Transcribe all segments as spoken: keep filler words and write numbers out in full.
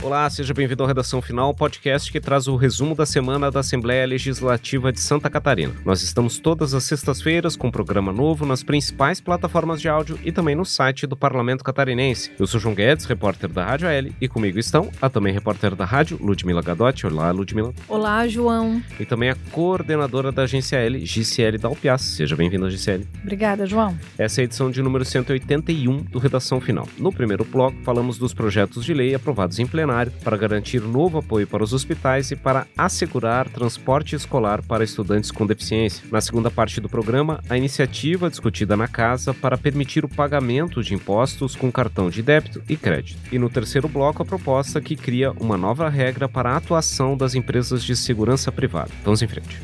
Olá, seja bem-vindo ao Redação Final, podcast que traz o resumo da semana da Assembleia Legislativa de Santa Catarina. Nós estamos todas as sextas-feiras com um programa novo nas principais plataformas de áudio e também no site do Parlamento Catarinense. Eu sou João Guedes, repórter da Rádio A L, e comigo estão a também repórter da rádio, Ludmila Gadotti. Olá, Ludmila. Olá, João. E também a coordenadora da Agência L, Gisele Dalpiaz. Seja bem-vinda, Gisele. Obrigada, João. Essa é a edição de número cento e oitenta e um do Redação Final. No primeiro bloco, falamos dos projetos de lei aprovados em plenário para garantir novo apoio para os hospitais e para assegurar transporte escolar para estudantes com deficiência. Na segunda parte do programa, a iniciativa discutida na Casa para permitir o pagamento de impostos com cartão de débito e crédito. E no terceiro bloco, a proposta que cria uma nova regra para a atuação das empresas de segurança privada. Vamos em frente.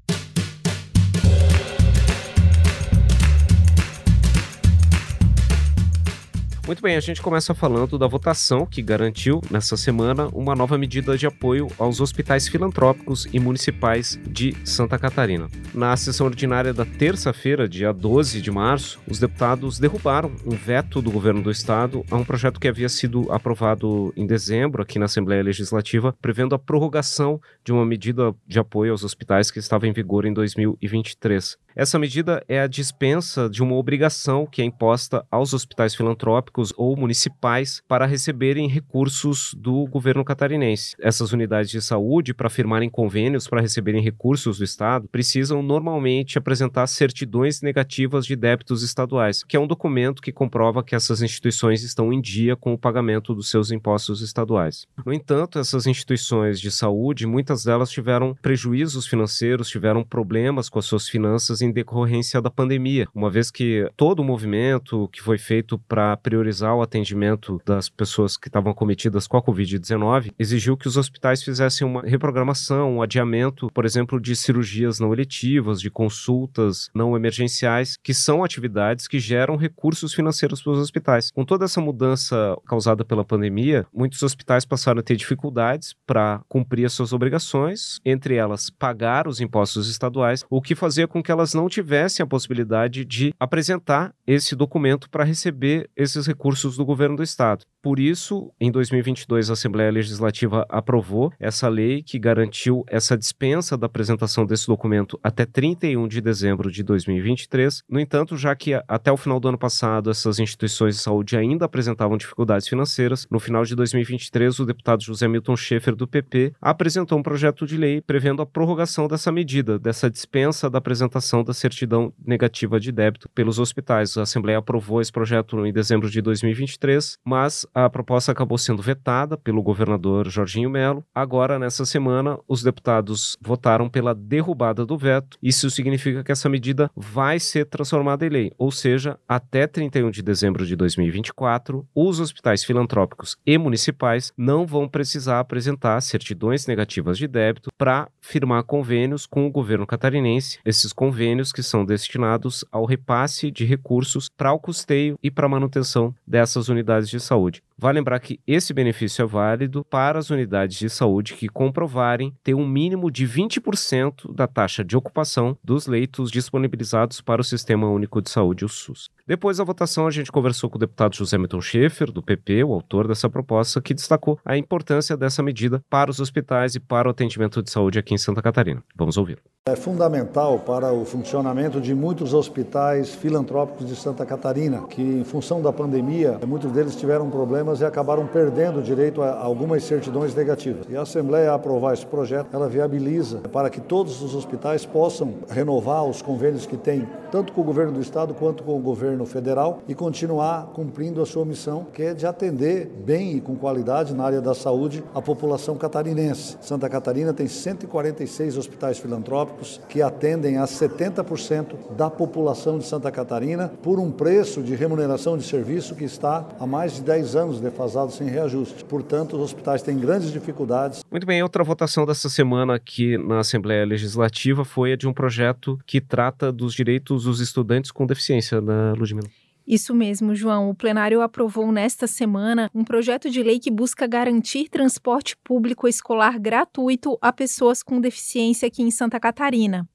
Muito bem, a gente começa falando da votação que garantiu, nessa semana, uma nova medida de apoio aos hospitais filantrópicos e municipais de Santa Catarina. Na sessão ordinária da terça-feira, dia doze de março, os deputados derrubaram um veto do governo do estado a um projeto que havia sido aprovado em dezembro aqui na Assembleia Legislativa, prevendo a prorrogação de uma medida de apoio aos hospitais que estava em vigor em dois mil e vinte e três. Essa medida é a dispensa de uma obrigação que é imposta aos hospitais filantrópicos ou municipais para receberem recursos do governo catarinense. Essas unidades de saúde, para firmarem convênios para receberem recursos do Estado, precisam normalmente apresentar certidões negativas de débitos estaduais, que é um documento que comprova que essas instituições estão em dia com o pagamento dos seus impostos estaduais. No entanto, essas instituições de saúde, muitas delas tiveram prejuízos financeiros, tiveram problemas com as suas finanças em decorrência da pandemia, uma vez que todo o movimento que foi feito para priorizar o atendimento das pessoas que estavam acometidas com a covid dezenove exigiu que os hospitais fizessem uma reprogramação, um adiamento, por exemplo, de cirurgias não eletivas, de consultas não emergenciais, que são atividades que geram recursos financeiros para os hospitais. Com toda essa mudança causada pela pandemia, muitos hospitais passaram a ter dificuldades para cumprir as suas obrigações, entre elas pagar os impostos estaduais, o que fazia com que elas não tivessem a possibilidade de apresentar esse documento para receber esses recursos do governo do estado. Por isso, em dois mil e vinte e dois, a Assembleia Legislativa aprovou essa lei que garantiu essa dispensa da apresentação desse documento até trinta e um de dezembro de dois mil e vinte e três. No entanto, já que até o final do ano passado essas instituições de saúde ainda apresentavam dificuldades financeiras, no final de dois mil e vinte e três, o deputado José Milton Schaeffer, do P P, apresentou um projeto de lei prevendo a prorrogação dessa medida, dessa dispensa da apresentação da certidão negativa de débito pelos hospitais. A Assembleia aprovou esse projeto em dezembro de dois mil e vinte e três, mas a proposta acabou sendo vetada pelo governador Jorginho Melo. Agora, nessa semana, os deputados votaram pela derrubada do veto. Isso significa que essa medida vai ser transformada em lei, ou seja, até trinta e um de dezembro de dois mil e vinte e quatro, os hospitais filantrópicos e municipais não vão precisar apresentar certidões negativas de débito para firmar convênios com o governo catarinense. Esses convênios que são destinados ao repasse de recursos para o custeio e para a manutenção dessas unidades de saúde. Vale lembrar que esse benefício é válido para as unidades de saúde que comprovarem ter um mínimo de vinte por cento da taxa de ocupação dos leitos disponibilizados para o Sistema Único de Saúde, o SUS. Depois da votação, a gente conversou com o deputado José Milton Schaeffer, do P P, o autor dessa proposta, que destacou a importância dessa medida para os hospitais e para o atendimento de saúde aqui em Santa Catarina. Vamos ouvir. É fundamental para o funcionamento de muitos hospitais filantrópicos de Santa Catarina, que em função da pandemia, muitos deles tiveram problemas e acabaram perdendo o direito a algumas certidões negativas. E a Assembleia, a aprovar esse projeto, ela viabiliza para que todos os hospitais possam renovar os convênios que têm, tanto com o governo do estado quanto com o governo federal, e continuar cumprindo a sua missão, que é de atender bem e com qualidade na área da saúde a população catarinense. Santa Catarina tem cento e quarenta e seis hospitais filantrópicos que atendem a setenta por cento da população de Santa Catarina por um preço de remuneração de serviço que está há mais de dez anos defasado sem reajuste. Portanto, os hospitais têm grandes dificuldades. Muito bem, outra votação dessa semana aqui na Assembleia Legislativa foi a de um projeto que trata dos direitos dos estudantes com deficiência, né, Ludmila? Isso mesmo, João. O plenário aprovou nesta semana um projeto de lei que busca garantir transporte público escolar gratuito a pessoas com deficiência aqui em Santa Catarina.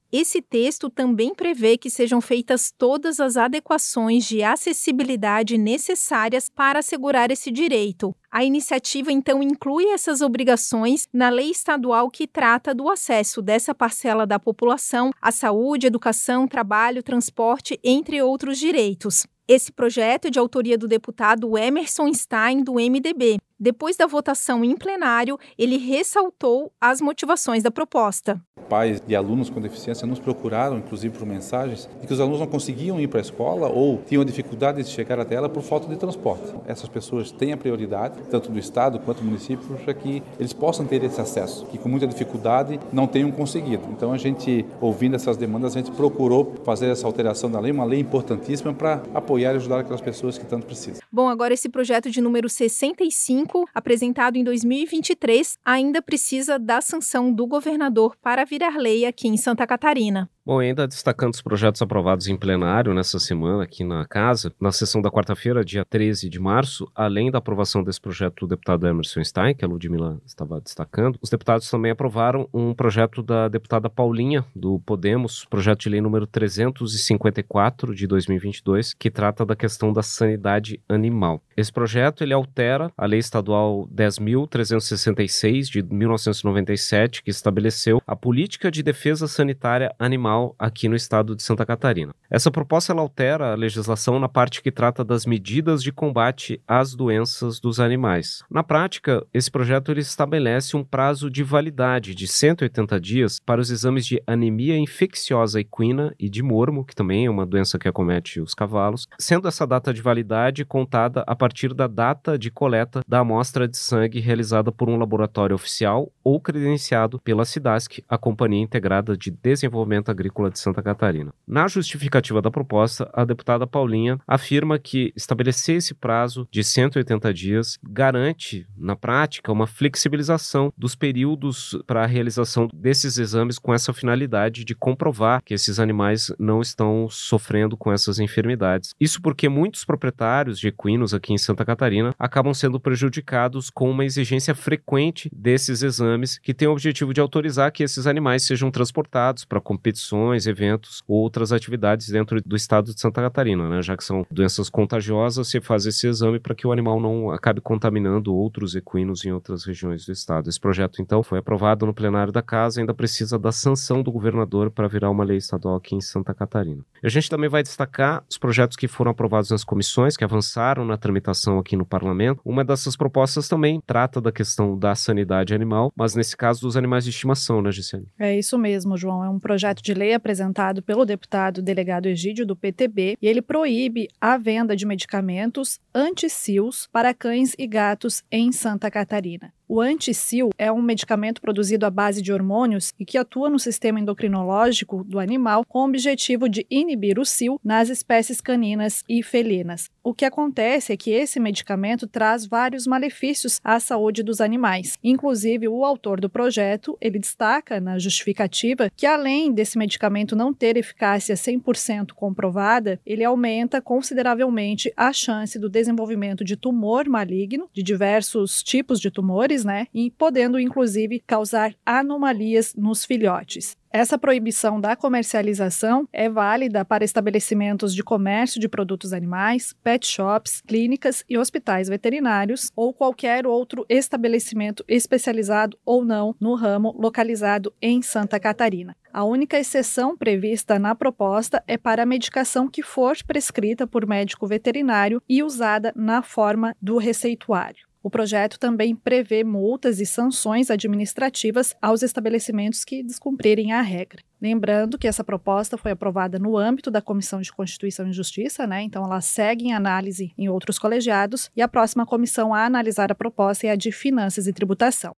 Esse texto também prevê que sejam feitas todas as adequações de acessibilidade necessárias para assegurar esse direito. A iniciativa, então, inclui essas obrigações na lei estadual que trata do acesso dessa parcela da população à saúde, educação, trabalho, transporte, entre outros direitos. Esse projeto é de autoria do deputado Emerson Stein, do M D B. Depois da votação em plenário, ele ressaltou as motivações da proposta. Pais de alunos com deficiência nos procuraram, inclusive por mensagens, de que os alunos não conseguiam ir para a escola ou tinham dificuldade de chegar até ela por falta de transporte. Essas pessoas têm a prioridade, tanto do Estado quanto do município, para que eles possam ter esse acesso, que com muita dificuldade não tenham conseguido. Então a gente, ouvindo essas demandas, a gente procurou fazer essa alteração da lei, uma lei importantíssima para apoiar e ajudar aquelas pessoas que tanto precisam. Bom, agora esse projeto de número sessenta e cinco, apresentado em dois mil e vinte e três, ainda precisa da sanção do governador para virar lei aqui em Santa Catarina. Bom, ainda destacando os projetos aprovados em plenário nessa semana aqui na Casa, na sessão da quarta-feira, dia treze de março, além da aprovação desse projeto do deputado Emerson Stein, que a Ludmila estava destacando, os deputados também aprovaram um projeto da deputada Paulinha, do Podemos, projeto de lei número trezentos e cinquenta e quatro, de dois mil e vinte e dois, que trata da questão da sanidade animal. Esse projeto, ele altera a Lei Estadual dez mil trezentos e sessenta e seis, de mil novecentos e noventa e sete, que estabeleceu a política de defesa sanitária animal aqui no estado de Santa Catarina. Essa proposta ela altera a legislação na parte que trata das medidas de combate às doenças dos animais. Na prática, esse projeto ele estabelece um prazo de validade de cento e oitenta dias para os exames de anemia infecciosa equina e de mormo, que também é uma doença que acomete os cavalos, sendo essa data de validade contada a partir da data de coleta da amostra de sangue realizada por um laboratório oficial ou credenciado pela SIDASC, a Companhia Integrada de Desenvolvimento Agrícola de Santa Catarina. Na justificativa da proposta, a deputada Paulinha afirma que estabelecer esse prazo de cento e oitenta dias garante, na prática, uma flexibilização dos períodos para a realização desses exames com essa finalidade de comprovar que esses animais não estão sofrendo com essas enfermidades. Isso porque muitos proprietários de equinos aqui em Santa Catarina acabam sendo prejudicados com uma exigência frequente desses exames que tem o objetivo de autorizar que esses animais sejam transportados para competições, eventos ou outras atividades dentro do estado de Santa Catarina, né? Já que são doenças contagiosas, se faz esse exame para que o animal não acabe contaminando outros equinos em outras regiões do estado. Esse projeto, então, foi aprovado no plenário da Casa e ainda precisa da sanção do governador para virar uma lei estadual aqui em Santa Catarina. A gente também vai destacar os projetos que foram aprovados nas comissões, que avançaram na tramitação aqui no parlamento. Uma dessas propostas também trata da questão da sanidade animal, mas nesse caso dos animais de estimação, né, Gisele? É isso mesmo, João. É um projeto de lei apresentado pelo deputado delegado Egídio do P T B e ele proíbe a venda de medicamentos anti-cios para cães e gatos em Santa Catarina. O anti-cio é um medicamento produzido à base de hormônios e que atua no sistema endocrinológico do animal com o objetivo de inibir o cio nas espécies caninas e felinas. O que acontece é que esse medicamento traz vários malefícios à saúde dos animais. Inclusive, o autor do projeto, ele destaca na justificativa que além desse medicamento não ter eficácia cem por cento comprovada, ele aumenta consideravelmente a chance do desenvolvimento de tumor maligno, de diversos tipos de tumores, né? E podendo, inclusive, causar anomalias nos filhotes. Essa proibição da comercialização é válida para estabelecimentos de comércio de produtos animais, pet shops, clínicas e hospitais veterinários ou qualquer outro estabelecimento especializado ou não no ramo localizado em Santa Catarina. A única exceção prevista na proposta é para a medicação que for prescrita por médico veterinário e usada na forma do receituário. O projeto também prevê multas e sanções administrativas aos estabelecimentos que descumprirem a regra. Lembrando que essa proposta foi aprovada no âmbito da Comissão de Constituição e Justiça, né? Então ela segue em análise em outros colegiados e a próxima comissão a analisar a proposta é a de Finanças e Tributação.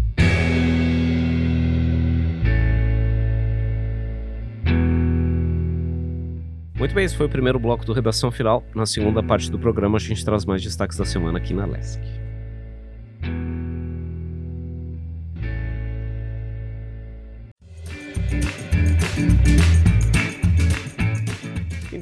Muito bem, esse foi o primeiro bloco do Redação Final. Na segunda parte do programa a gente traz mais destaques da semana aqui na Lesc.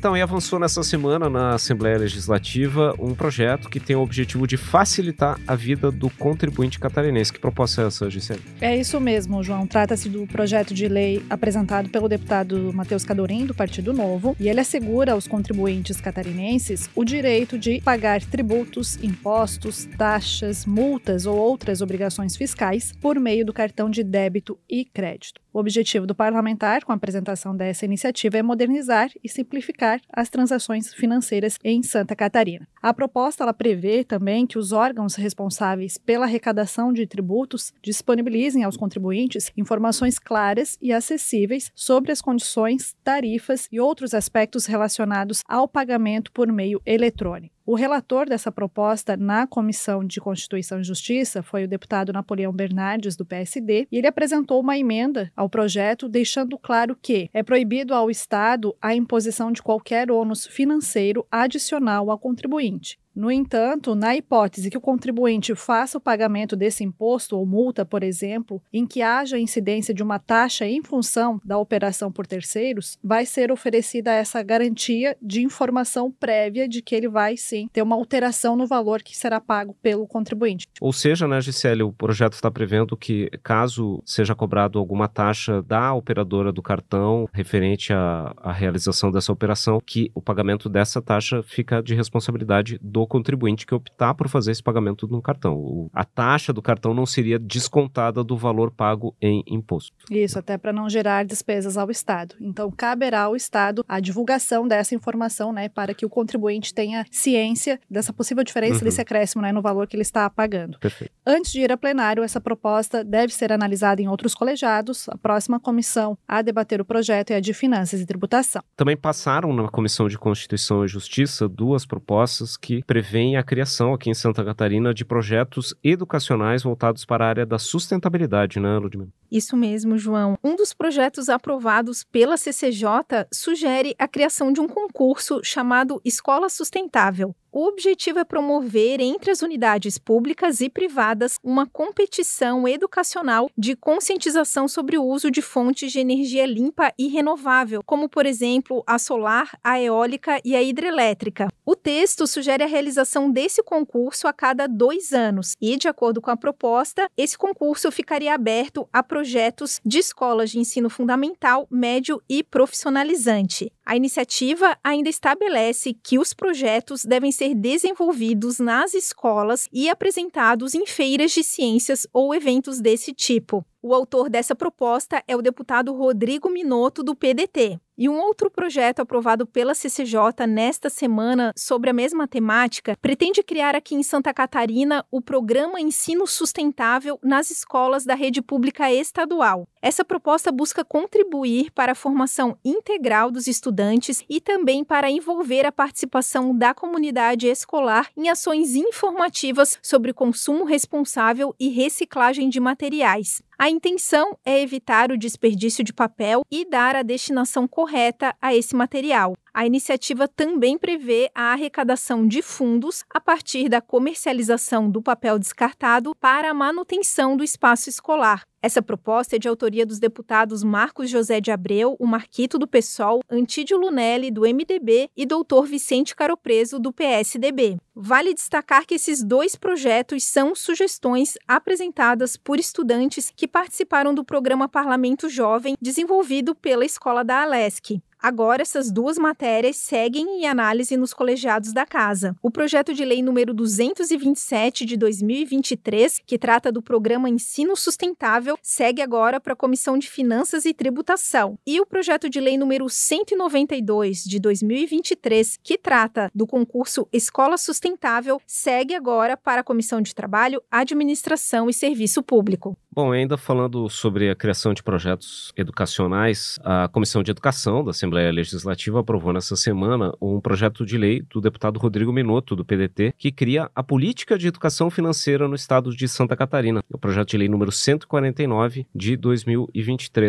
Então, e avançou nessa semana na Assembleia Legislativa um projeto que tem o objetivo de facilitar a vida do contribuinte catarinense. Que proposta é essa, Gisele? É isso mesmo, João. Trata-se do projeto de lei apresentado pelo deputado Matheus Cadorim, do Partido Novo, e ele assegura aos contribuintes catarinenses o direito de pagar tributos, impostos, taxas, multas ou outras obrigações fiscais por meio do cartão de débito e crédito. O objetivo do parlamentar, com a apresentação dessa iniciativa, é modernizar e simplificar as transações financeiras em Santa Catarina. A proposta ela prevê também que os órgãos responsáveis pela arrecadação de tributos disponibilizem aos contribuintes informações claras e acessíveis sobre as condições, tarifas e outros aspectos relacionados ao pagamento por meio eletrônico. O relator dessa proposta na Comissão de Constituição e Justiça foi o deputado Napoleão Bernardes, do P S D, e ele apresentou uma emenda ao projeto, deixando claro que é proibido ao Estado a imposição de qualquer ônus financeiro adicional ao contribuinte. No entanto, na hipótese que o contribuinte faça o pagamento desse imposto ou multa, por exemplo, em que haja incidência de uma taxa em função da operação por terceiros, vai ser oferecida essa garantia de informação prévia de que ele vai, sim, ter uma alteração no valor que será pago pelo contribuinte. Ou seja, né, Gisele, o projeto está prevendo que, caso seja cobrado alguma taxa da operadora do cartão referente à, à realização dessa operação, que o pagamento dessa taxa fica de responsabilidade do contribuinte que optar por fazer esse pagamento no cartão. O, a taxa do cartão não seria descontada do valor pago em imposto. Isso, até para não gerar despesas ao Estado. Então, caberá ao Estado a divulgação dessa informação, né, para que o contribuinte tenha ciência dessa possível diferença, uhum. desse acréscimo, né, no valor que ele está pagando. Perfeito. Antes de ir a plenário, essa proposta deve ser analisada em outros colegiados. A próxima comissão a debater o projeto é a de Finanças e Tributação. Também passaram na Comissão de Constituição e Justiça duas propostas que prevêem a criação aqui em Santa Catarina de projetos educacionais voltados para a área da sustentabilidade, né, Ludmila? Isso mesmo, João. Um dos projetos aprovados pela C C J sugere a criação de um concurso chamado Escola Sustentável. O objetivo é promover entre as unidades públicas e privadas uma competição educacional de conscientização sobre o uso de fontes de energia limpa e renovável, como, por exemplo, a solar, a eólica e a hidrelétrica. O texto sugere a realização desse concurso a cada dois anos e, de acordo com a proposta, esse concurso ficaria aberto a projetos de escolas de ensino fundamental, médio e profissionalizante. A iniciativa ainda estabelece que os projetos devem ser desenvolvidos nas escolas e apresentados em feiras de ciências ou eventos desse tipo. O autor dessa proposta é o deputado Rodrigo Minotto, do P D T. E um outro projeto aprovado pela C C J nesta semana sobre a mesma temática pretende criar aqui em Santa Catarina o Programa Ensino Sustentável nas escolas da rede pública estadual. Essa proposta busca contribuir para a formação integral dos estudantes e também para envolver a participação da comunidade escolar em ações informativas sobre consumo responsável e reciclagem de materiais. A intenção é evitar o desperdício de papel e dar a destinação correta a esse material. A iniciativa também prevê a arrecadação de fundos a partir da comercialização do papel descartado para a manutenção do espaço escolar. Essa proposta é de autoria dos deputados Marcos José de Abreu, o Marquito, do PSOL, Antídio Lunelli, do M D B, e doutor Vicente Caropreso, do P S D B. Vale destacar que esses dois projetos são sugestões apresentadas por estudantes que participaram do programa Parlamento Jovem, desenvolvido pela Escola da Alesc. Agora, essas duas matérias seguem em análise nos colegiados da Casa. O projeto de lei número duzentos e vinte e sete de dois mil e vinte e três, que trata do programa Ensino Sustentável, segue agora para a Comissão de Finanças e Tributação. E o projeto de lei número cento e noventa e dois de dois mil e vinte e três, que trata do concurso Escola Sustentável, segue agora para a Comissão de Trabalho, Administração e Serviço Público. Bom, ainda falando sobre a criação de projetos educacionais, a Comissão de Educação da Assembleia Legislativa aprovou nessa semana um projeto de lei do deputado Rodrigo Minotto, do P D T, que cria a Política de Educação Financeira no Estado de Santa Catarina. É o projeto de lei número cento e quarenta e nove de dois mil e vinte e três.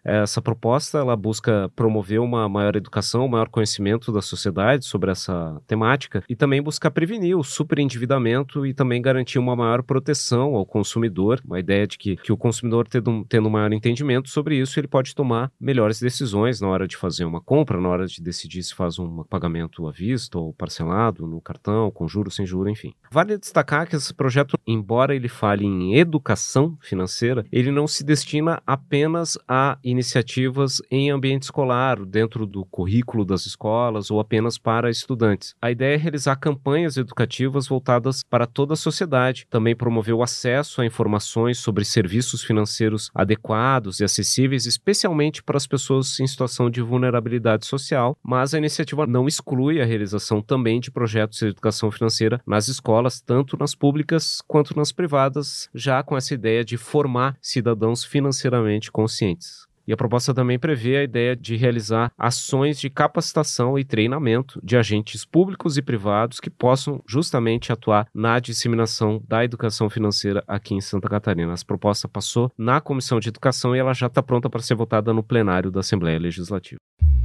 Essa proposta ela busca promover uma maior educação, um maior conhecimento da sociedade sobre essa temática e também buscar prevenir o superendividamento e também garantir uma maior proteção ao consumidor, uma ideia de que, que o consumidor tendo, tendo um maior entendimento sobre isso, ele pode tomar melhores decisões na hora de fazer uma compra, na hora de decidir se faz um pagamento à vista ou parcelado no cartão, com juros, sem juros, enfim. Vale destacar que esse projeto, embora ele fale em educação financeira, ele não se destina apenas a iniciativas em ambiente escolar, dentro do currículo das escolas ou apenas para estudantes. A ideia é realizar campanhas educativas voltadas para toda a sociedade, também promover o acesso a informações sobre serviços financeiros adequados e acessíveis, especialmente para as pessoas em situação de vulnerabilidade social, mas a iniciativa não exclui a realização também de projetos de educação financeira nas escolas, tanto nas públicas quanto nas privadas, já com essa ideia de formar cidadãos financeiramente conscientes. E a proposta também prevê a ideia de realizar ações de capacitação e treinamento de agentes públicos e privados que possam justamente atuar na disseminação da educação financeira aqui em Santa Catarina. Essa proposta passou na Comissão de Educação e ela já está pronta para ser votada no plenário da Assembleia Legislativa.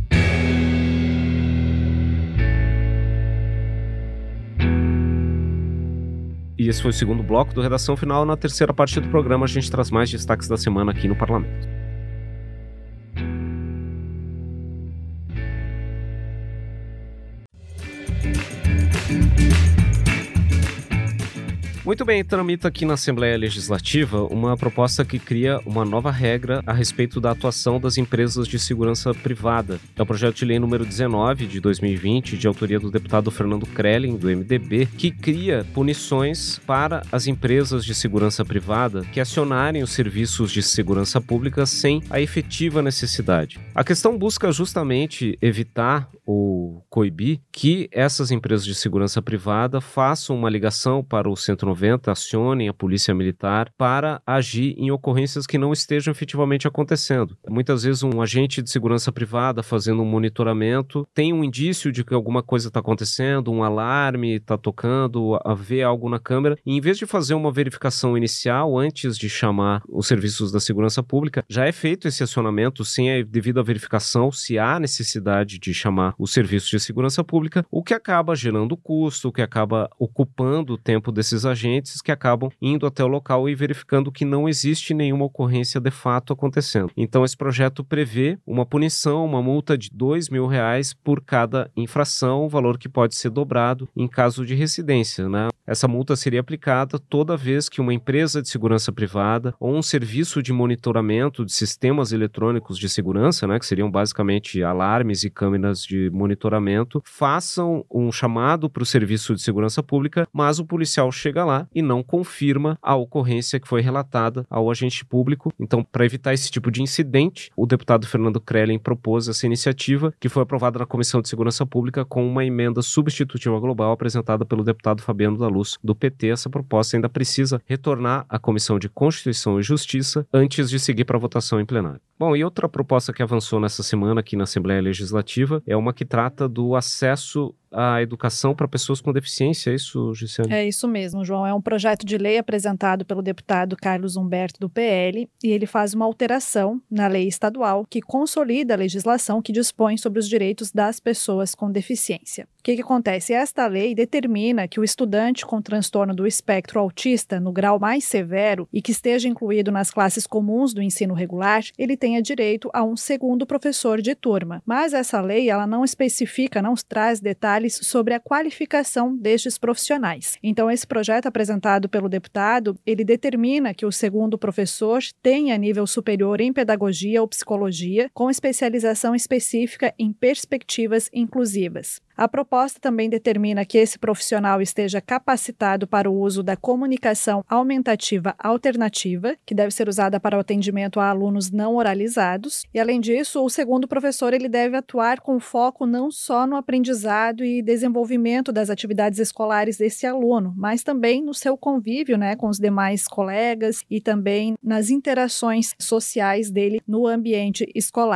E esse foi o segundo bloco do Redação Final. Na terceira parte do programa, a gente traz mais destaques da semana aqui no Parlamento. Muito bem, tramita aqui na Assembleia Legislativa uma proposta que cria uma nova regra a respeito da atuação das empresas de segurança privada. É o projeto de lei número dezenove de dois mil e vinte, de autoria do deputado Fernando Krelin, do M D B, que cria punições para as empresas de segurança privada que acionarem os serviços de segurança pública sem a efetiva necessidade. A questão busca justamente evitar ou coibir que essas empresas de segurança privada façam uma ligação para o cento e noventa, acionem a polícia militar para agir em ocorrências que não estejam efetivamente acontecendo. Muitas vezes um agente de segurança privada fazendo um monitoramento tem um indício de que alguma coisa está acontecendo, um alarme está tocando, a ver algo na câmera, e em vez de fazer uma verificação inicial antes de chamar os serviços da segurança pública, já é feito esse acionamento sem a devida verificação se há necessidade de chamar os serviços de segurança pública, o que acaba gerando custo, o que acaba ocupando o tempo desses agentes que acabam indo até o local e verificando que não existe nenhuma ocorrência de fato acontecendo. Então esse projeto prevê uma punição, uma multa de dois mil reais por cada infração, valor que pode ser dobrado em caso de reincidência, né? Essa multa seria aplicada toda vez que uma empresa de segurança privada ou um serviço de monitoramento de sistemas eletrônicos de segurança, né, que seriam basicamente alarmes e câmeras de monitoramento, façam um chamado para o serviço de segurança pública, mas o policial chega lá e não confirma a ocorrência que foi relatada ao agente público. Então, para evitar esse tipo de incidente, o deputado Fernando Krelin propôs essa iniciativa, que foi aprovada na Comissão de Segurança Pública com uma emenda substitutiva global apresentada pelo deputado Fabiano da Luz, do P T. Essa proposta ainda precisa retornar à Comissão de Constituição e Justiça antes de seguir para votação em plenário. Bom, e outra proposta que avançou nessa semana aqui na Assembleia Legislativa é uma que trata do acesso à educação para pessoas com deficiência, é isso, Gisele? É isso mesmo, João. É um projeto de lei apresentado pelo deputado Carlos Humberto, do P L, e ele faz uma alteração na lei estadual que consolida a legislação que dispõe sobre os direitos das pessoas com deficiência. O que, que acontece? Esta lei determina que o estudante com transtorno do espectro autista no grau mais severo e que esteja incluído nas classes comuns do ensino regular, ele tenha direito a um segundo professor de turma. Mas essa lei ela não especifica, não traz detalhes sobre a qualificação destes profissionais. Então, esse projeto apresentado pelo deputado, ele determina que o segundo professor tenha nível superior em pedagogia ou psicologia, com especialização específica em perspectivas inclusivas. A proposta também determina que esse profissional esteja capacitado para o uso da comunicação aumentativa alternativa, que deve ser usada para o atendimento a alunos não oralizados. E, além disso, o segundo professor ele deve atuar com foco não só no aprendizado e desenvolvimento das atividades escolares desse aluno, mas também no seu convívio, né, com os demais colegas e também nas interações sociais dele no ambiente escolar.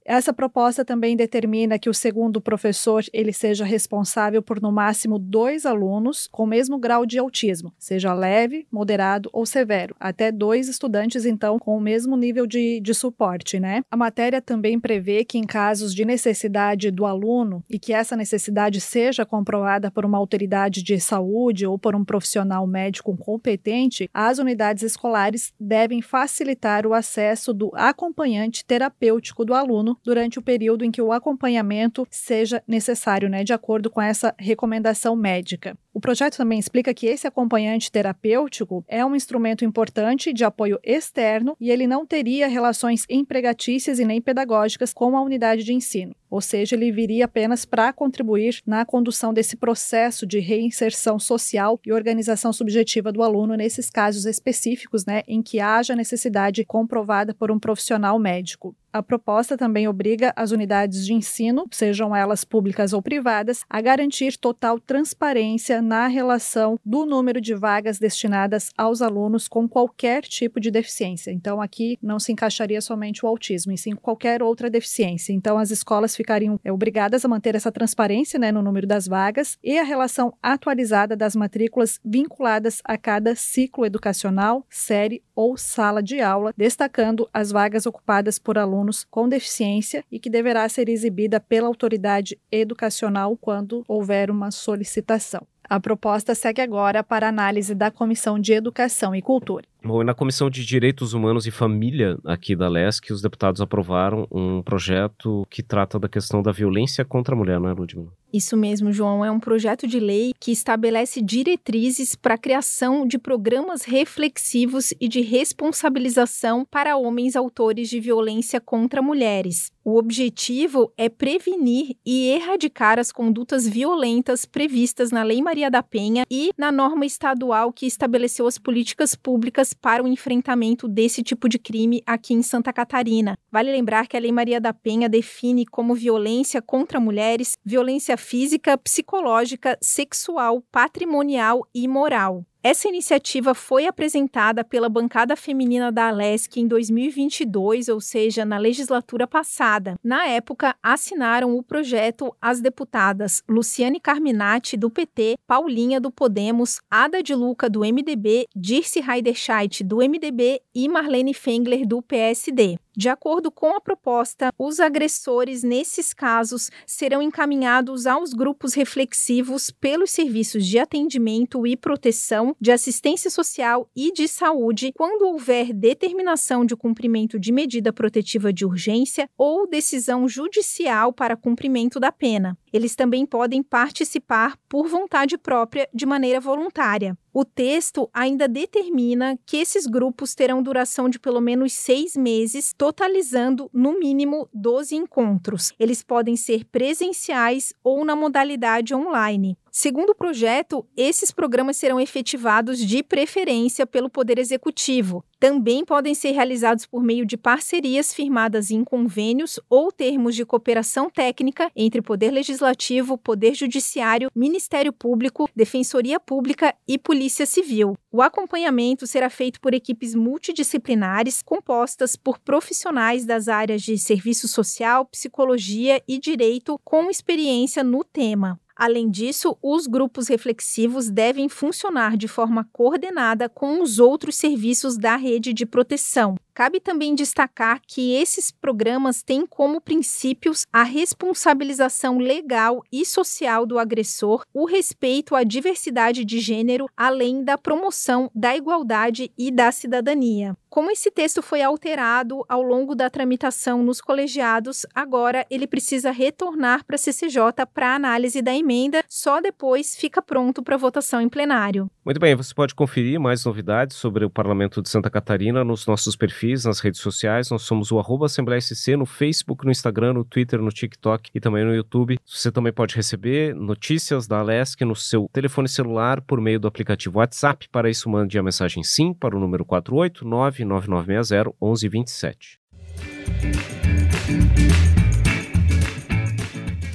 Essa proposta também determina que o segundo professor ele seja responsável por no máximo dois alunos com o mesmo grau de autismo, seja leve, moderado ou severo, até dois estudantes então com o mesmo nível de, de suporte, né? A matéria também prevê que em casos de necessidade do aluno e que essa necessidade seja comprovada por uma autoridade de saúde ou por um profissional médico competente, as unidades escolares devem facilitar o acesso do acompanhante terapêutico do aluno durante o período em que o acompanhamento seja necessário, né, de acordo com essa recomendação médica. O projeto também explica que esse acompanhante terapêutico é um instrumento importante de apoio externo e ele não teria relações empregatícias e nem pedagógicas com a unidade de ensino. Ou seja, ele viria apenas para contribuir na condução desse processo de reinserção social e organização subjetiva do aluno nesses casos específicos, né, em que haja necessidade comprovada por um profissional médico. A proposta também obriga as unidades de ensino, sejam elas públicas ou privadas, a garantir total transparência na relação do número de vagas destinadas aos alunos com qualquer tipo de deficiência. Então, aqui não se encaixaria somente o autismo, e sim qualquer outra deficiência. Então, as escolas ficariam é, obrigadas a manter essa transparência, né, no número das vagas e a relação atualizada das matrículas vinculadas a cada ciclo educacional, série ou sala de aula, destacando as vagas ocupadas por alunos com deficiência e que deverá ser exibida pela autoridade educacional quando houver uma solicitação. A proposta segue agora para análise da Comissão de Educação e Cultura. Bom, e na Comissão de Direitos Humanos e Família aqui da Lesc, os deputados aprovaram um projeto que trata da questão da violência contra a mulher, não é, Ludmila? Isso mesmo, João. É um projeto de lei que estabelece diretrizes para a criação de programas reflexivos e de responsabilização para homens autores de violência contra mulheres. O objetivo é prevenir e erradicar as condutas violentas previstas na Lei Maria da Penha e na norma estadual que estabeleceu as políticas públicas para o enfrentamento desse tipo de crime aqui em Santa Catarina. Vale lembrar que a Lei Maria da Penha define como violência contra mulheres, violência física, psicológica, sexual, patrimonial e moral. Essa iniciativa foi apresentada pela bancada feminina da Lesc em dois mil e vinte e dois, ou seja, na legislatura passada. Na época, assinaram o projeto as deputadas Luciane Carminati, do P T, Paulinha, do Podemos, Ada de Luca, do M D B, Dirce Heiderscheit, do M D B e Marlene Fengler, do P S D. De acordo com a proposta, os agressores, nesses casos, serão encaminhados aos grupos reflexivos pelos serviços de atendimento e proteção, de assistência social e de saúde, quando houver determinação de cumprimento de medida protetiva de urgência ou decisão judicial para cumprimento da pena. Eles também podem participar por vontade própria de maneira voluntária. O texto ainda determina que esses grupos terão duração de pelo menos seis meses, totalizando, no mínimo, doze encontros. Eles podem ser presenciais ou na modalidade online. Segundo o projeto, esses programas serão efetivados de preferência pelo Poder Executivo. Também podem ser realizados por meio de parcerias firmadas em convênios ou termos de cooperação técnica entre Poder Legislativo, Poder Judiciário, Ministério Público, Defensoria Pública e Polícia Civil. O acompanhamento será feito por equipes multidisciplinares compostas por profissionais das áreas de serviço social, psicologia e direito com experiência no tema. Além disso, os grupos reflexivos devem funcionar de forma coordenada com os outros serviços da rede de proteção. Cabe também destacar que esses programas têm como princípios a responsabilização legal e social do agressor, o respeito à diversidade de gênero, além da promoção da igualdade e da cidadania. Como esse texto foi alterado ao longo da tramitação nos colegiados, agora ele precisa retornar para a C C J para análise da emenda, só depois fica pronto para votação em plenário. Muito bem, você pode conferir mais novidades sobre o Parlamento de Santa Catarina nos nossos perfis, nas redes sociais. Nós somos o arroba Assembleia S C no Facebook, no Instagram, no Twitter, no TikTok e também no YouTube. Você também pode receber notícias da Lesc no seu telefone celular por meio do aplicativo WhatsApp. Para isso, mande a mensagem SIM para o número quatro oito nove nove nove seis zero um um dois sete.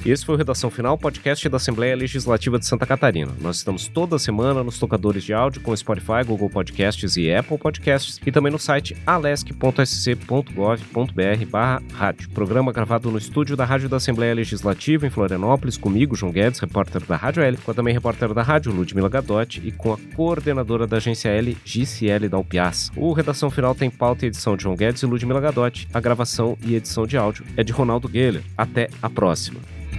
E esse foi o Redação Final, podcast da Assembleia Legislativa de Santa Catarina. Nós estamos toda semana nos tocadores de áudio com Spotify, Google Podcasts e Apple Podcasts e também no site alesc ponto s c ponto gov ponto b r barra rádio. Programa gravado no estúdio da Rádio da Assembleia Legislativa em Florianópolis, comigo, João Guedes, repórter da Rádio L, com a também repórter da rádio, Ludmila Gadotti, e com a coordenadora da agência L, Giciele Dalpiaz. O Redação Final tem pauta e edição de João Guedes e Ludmila Gadotti. A gravação e edição de áudio é de Ronaldo Guelha. Até a próxima.